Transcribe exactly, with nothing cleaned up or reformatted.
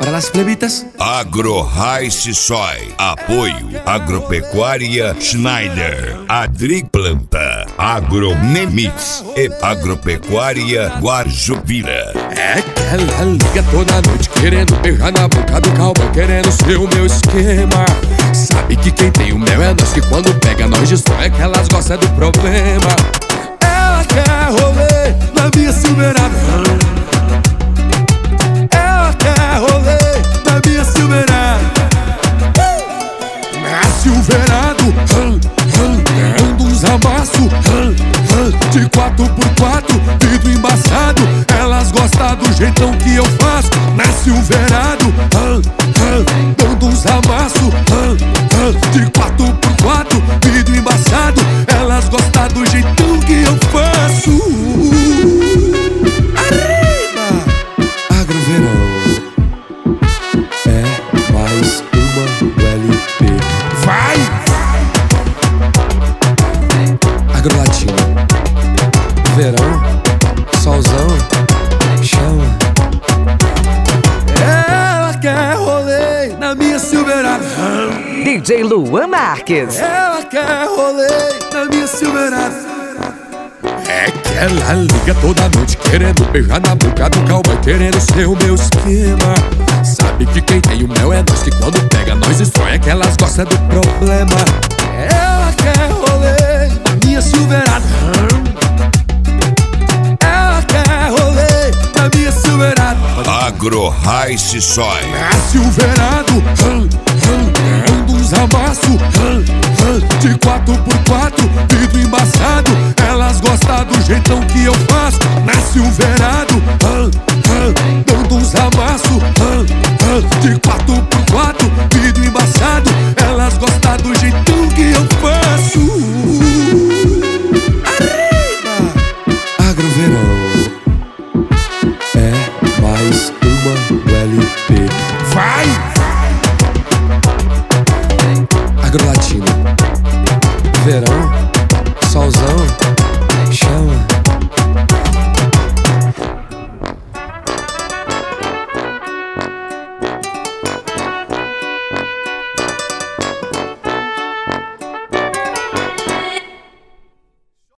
Para las plebitas. Agro-Rice Soy. Apoio Agropecuária Schneider, Adriplanta, Agronemix e Agropecuária Guarjupira. É que ela liga toda noite querendo beijar na boca do cowboy, querendo ser o meu esquema. Sabe que quem tem o mel é nós, que quando pega nós destrói, é que elas gostam do problema. Ela quer rolê na minha Silverado. Ela quer rolê na minha Silverado. Na Silverado, dando uns amassos de quatro por quatro, vidro embaçado. Elas gostam do jeitão que eu faço. Na Silverado, dando uns amassos de quatro por quatro, vidro embaçado. Elas gostam do jeitão que eu faço. Arriba! Agroverão é mais uma do L P. Vai! Agrolatino, verão, solzão, chama. Ela quer rolê na minha Silverado. D J Luan Marques. Ela quer rolê na minha Silverado. É que ela liga toda noite querendo beijar na boca do cowboy, querendo ser o meu esquema. Sabe que quem tem o mel é nós, que quando pega nós destrói, é que elas gostam do problema. Ela quer rolê na minha Silverado. Ela quer rolê na minha Silverado. Agro-Rice Soy. Na Silverado, dando uns amassos de quatro por quatro, vidro embaçado. Elas gostam do jeitão que eu faço. Na Silverado, dando uns amassos